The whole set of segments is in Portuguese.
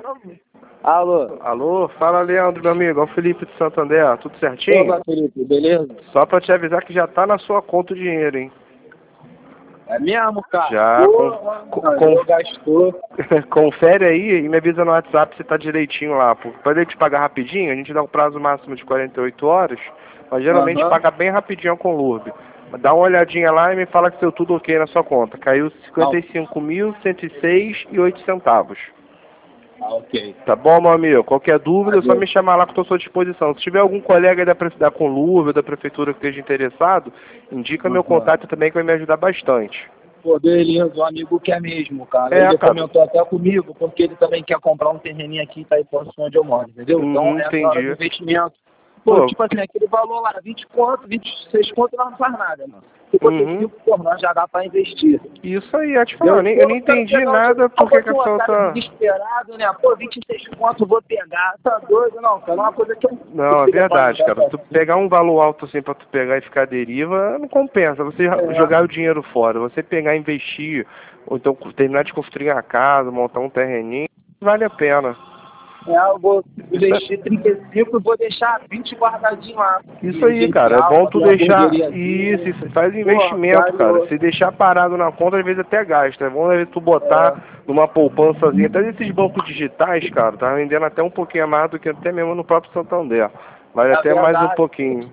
Alô? Alô, fala Leandro, meu amigo, é o Felipe de Santander, tudo certinho? Opa, Felipe, beleza? Só pra te avisar que já tá na sua conta o dinheiro, hein? É mesmo, cara? Já, Gastou. confere aí e me avisa no WhatsApp se tá direitinho lá. Pra ele te pagar rapidinho, a gente dá um prazo máximo de 48 horas, mas geralmente paga bem rapidinho com o Lurb. Dá uma olhadinha lá e me fala que deu tudo ok na sua conta. Caiu 55.106,08 centavos. Ok. Tá bom, meu amigo? Qualquer dúvida, é só me chamar lá que eu estou à sua disposição. Se tiver algum colega aí da Conlurb, da prefeitura que esteja interessado, indica meu contato também que vai me ajudar bastante. Pô, beleza, o amigo quer mesmo, cara. Ele comentou até comigo, porque ele também quer comprar um terreninho aqui em Itaiporã, onde eu moro, entendeu? Então, é a hora do investimento. Pô, tipo assim, aquele valor lá, 20 conto, 26 conto, não faz nada, mano. Se for ter 5 por nós, já dá pra investir. Isso aí, eu te falar, eu nem entendi nada porque que a pessoa tá... desesperado, né? Pô, 26 conto, vou pegar. Tá doido? Não, cara, é uma coisa que eu... Não, é verdade, cara. Se tu pegar um valor alto assim pra tu pegar e ficar à deriva, não compensa. Você jogar o dinheiro fora. Você pegar e investir, ou então terminar de construir a casa, montar um terreninho, vale a pena. Eu vou investir 35 e vou deixar 20 guardadinho lá. Isso aí, cara. É bom tu deixar... Isso, faz investimento, cara. Se deixar parado na conta, às vezes até gasta. É bom às vezes tu botar numa poupançazinha. Até esses bancos digitais, cara, tá vendendo até um pouquinho a mais do que até mesmo no próprio Santander. Vale até mais um pouquinho.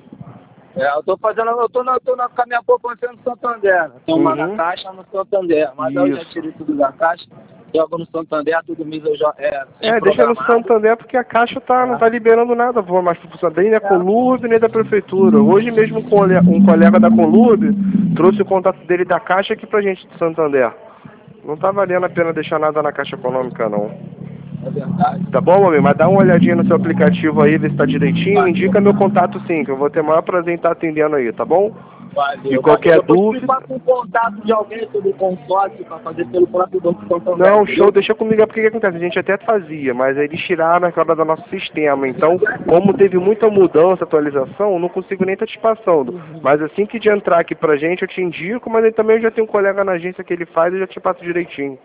Eu tô fazendo, com a minha poupança no Santander. Tem uma na Caixa no Santander, mas eu já tirei tudo da Caixa. Jogo no Santander, tudo mês eu já... deixa no Santander porque a Caixa não tá liberando nada, pô, mas pro Santander nem da Conlurb, nem da Prefeitura. Hoje mesmo um colega da Conlurb trouxe o contato dele da Caixa aqui pra gente do Santander. Não tá valendo a pena deixar nada na Caixa Econômica, não. É verdade. Tá bom, meu amigo? Mas dá uma olhadinha no seu aplicativo aí, vê se tá direitinho. Indica meu contato sim, que eu vou ter o maior prazer em estar atendendo aí, tá bom? Valeu, e qualquer dúvida... Depois me passa um contato de alguém sobre o consórcio para fazer pelo próprio Banco Santander. Não, show, deixa comigo, porque o que acontece? A gente até fazia, mas aí eles tiraram aquela do nosso sistema. Então, como teve muita mudança, atualização, eu não consigo nem estar te passando. Mas assim que de entrar aqui pra gente, eu te indico, mas aí também eu já tenho um colega na agência que ele faz e eu já te passo direitinho.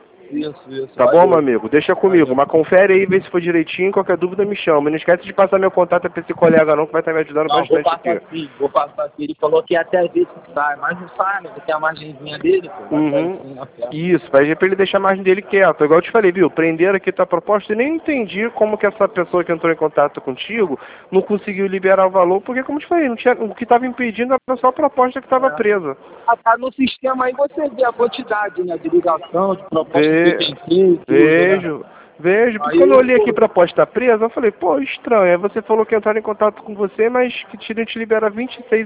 Isso. Tá bom, meu amigo? Deixa comigo, mas confere aí, vê se for direitinho, qualquer dúvida me chama. Não esquece de passar meu contato pra esse colega não, que vai estar me ajudando bastante aqui. Vou passar sim. Ele falou que até vezes sai, mas não sai, né? Tem a margenzinha dele, pô. Isso, vai pra ele deixar a margem dele quieto. Igual eu te falei, viu? Prenderam aqui tua proposta e nem entendi como que essa pessoa que entrou em contato contigo não conseguiu liberar o valor, porque como eu te falei, não tinha, o que estava impedindo era só a proposta que estava presa. No sistema aí você vê a quantidade, né? De ligação, de proposta que tem feito. Vejo, porque quando eu olhei aqui pra posta presa, eu falei, pô, estranho. Aí você falou que entraram em contato com você, mas que a gente libera 26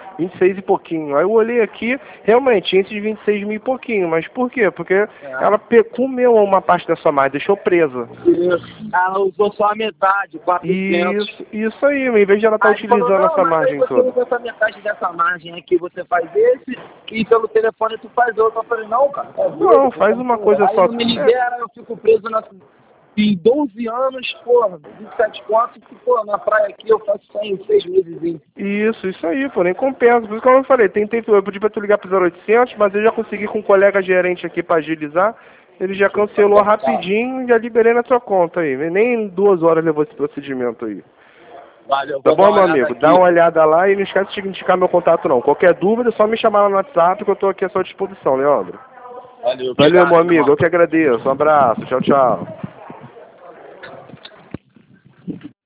e pouquinho. Aí eu olhei aqui, realmente, entre 26 mil e pouquinho. Mas por quê? Porque ela comeu uma parte da sua margem, deixou presa. Ela usou só a metade, 400. Isso aí, em vez de ela estar utilizando essa margem toda. Você usa essa metade dessa margem aqui, você faz esse, e pelo telefone tu faz outro. Eu falei, não, cara. Não, faz uma coisa só. Aí me libera, eu fico preso em 12 anos, porra, 27 contos, que, porra, na praia aqui eu faço só em 6 meses. Isso aí, pô, nem compensa. Por isso que eu falei, eu pedi pra tu ligar pro 0800, mas eu já consegui com um colega gerente aqui pra agilizar. Ele já cancelou rapidinho e já liberei na tua conta aí. Nem 2 horas levou esse procedimento aí. Valeu, tá bom, meu amigo? Dá uma olhada lá e não esquece de indicar meu contato não. Qualquer dúvida é só me chamar lá no WhatsApp que eu tô aqui à sua disposição, Leandro. Valeu, meu amigo. Eu que agradeço. Um abraço. Tchau, tchau.